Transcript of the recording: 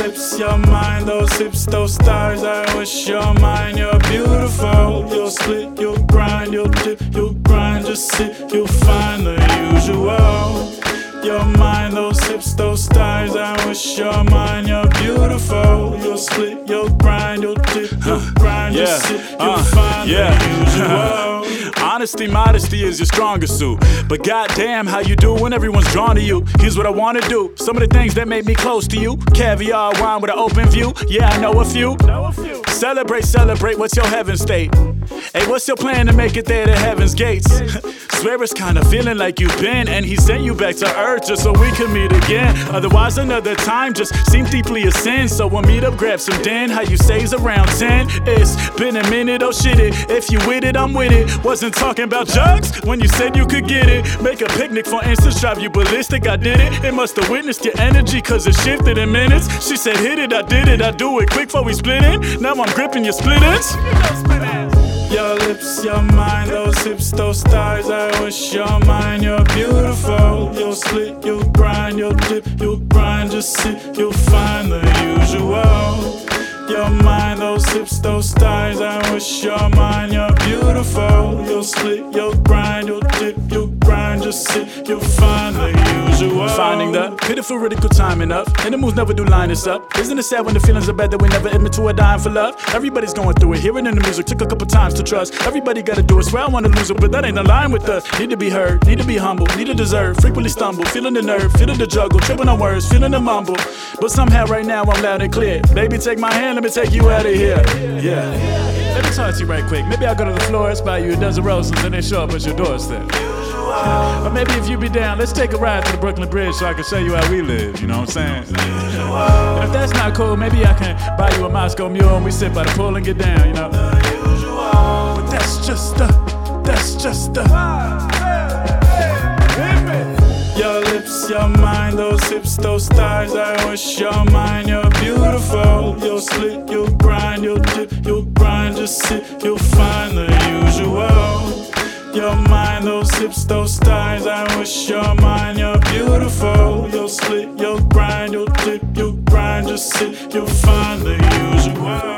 lips, your mind, those hips, those thighs. I wish you're mine, you're beautiful. You'll split, you'll grind, you'll dip, you'll grind. Just sit, you'll find the usual. Your mind, those hips, those thighs. I wish you're mine, you're beautiful. You'll split, you'll grind, you'll dip, you'll grind. Just sit, you'll find the usual. Honesty, modesty is your strongest suit. But goddamn, how you do when everyone's drawn to you? Here's what I wanna do. Some of the things that make me close to you. Caviar wine with an open view. Yeah, I know a few. Celebrate, celebrate. What's your heaven state? Hey, what's your plan to make it there to heaven's gates? Swear it's kinda feeling like you've been, and he sent you back to earth just so we could meet again. Otherwise another time just seems deeply a sin. So we'll meet up, grab some din. How you say's around 10. It's been a minute, oh shit it. If you with it, I'm with it. Wasn't talking about drugs when you said you could get it. Make a picnic for instance, drive you ballistic, I did it. It must've witnessed your energy cause it shifted in minutes. She said hit it, I did it, I do it quick before we split it. Now I'm gripping your split ends. Your lips, your mind, those hips, those thighs. I wish you're mine, you're beautiful. You'll split, you'll grind, you'll dip, you'll grind. Just sit, you'll find the usual. Your mind, those hips, those thighs. I wish you're mine, you're beautiful. You'll split, you'll grind, you'll dip, you'll grind. Just sit, you'll find the usual. Finding the pitiful, critical timing up. And the moves never do line us up. Isn't it sad when the feelings are bad that we never admit to a dying for love? Everybody's going through it, hearing in the music took a couple times to trust. Everybody gotta do it, swear I wanna lose it, but that ain't aligned with us. Need to be heard, need to be humble, need to deserve. Frequently stumble, feeling the nerve, feeling the juggle, tripping on words, feeling the mumble. But somehow right now I'm loud and clear. Baby, take my hand, let me take you out of here. Yeah. Let me talk to you right quick. Maybe I'll go to the florist, buy you a dozen roses, and then show up at your doorstep. Or maybe if you be down, let's take a ride to the Brooklyn Bridge so I can show you how we live, you know what I'm saying? And if that's not cool, maybe I can buy you a Moscow Mule and we sit by the pool and get down, you know? But that's just the Your lips, your mind, those hips, those thighs. I wish you're mine, you're beautiful. You'll split, you'll grind, you'll dip, you'll grind. Just sit, you'll find the usual. Your mind, those hips, those thighs. I wish you're mine, you're beautiful. You'll split, you'll grind, you'll dip, you'll grind. Just sit, you'll find the usual.